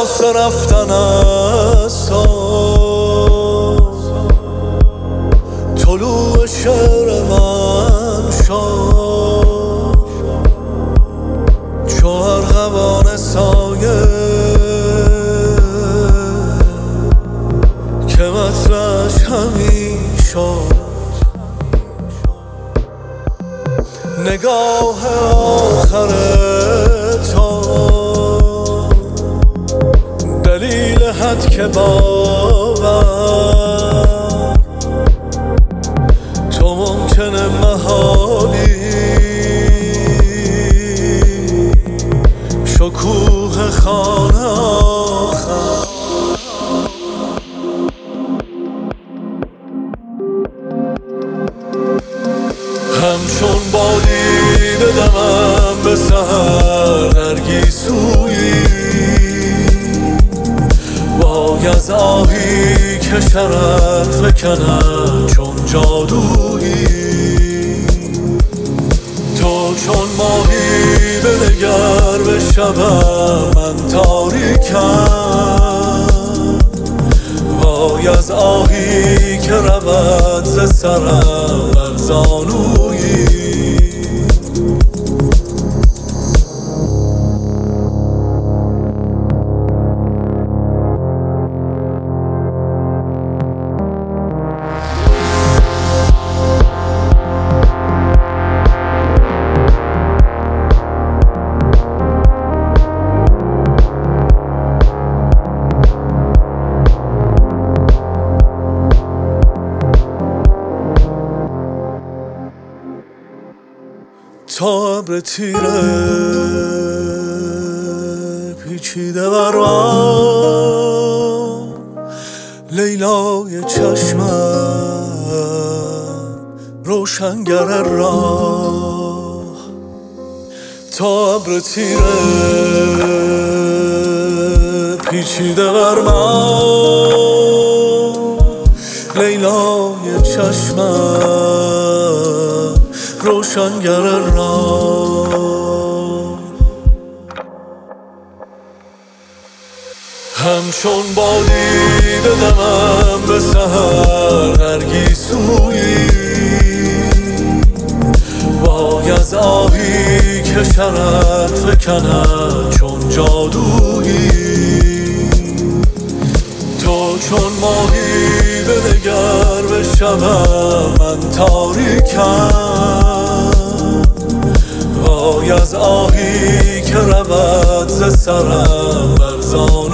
واسه رفتن از تو طلوع شعر من شد چو ارغوان سایه که مطرحش همین شد. نگاه آخر تو دلیل حد که باور تو ممکنه محالی شکوه خانه آخر. همچون بادی بدمم به سحر نرگیسویی وای از آهی که شرط فکند چون جادویی. تو چون ماهی بنگر به شبم من تاریکم وای از آهی که رود ز سرم بر زانویی. تا ابر تیره پیچیده بر من لیلای چشمم روشنگر راه. تا ابر تیره پیچیده بر من لیلای چشمم روشنگر راه. همچون بادی بدمم به سحر نرگیسویی وای از آهی که شرط فکند چون جادویی. تو چون ماهی بنگر به شبم من تاریکم وای از آهی که رود ز سرم بر زانویی.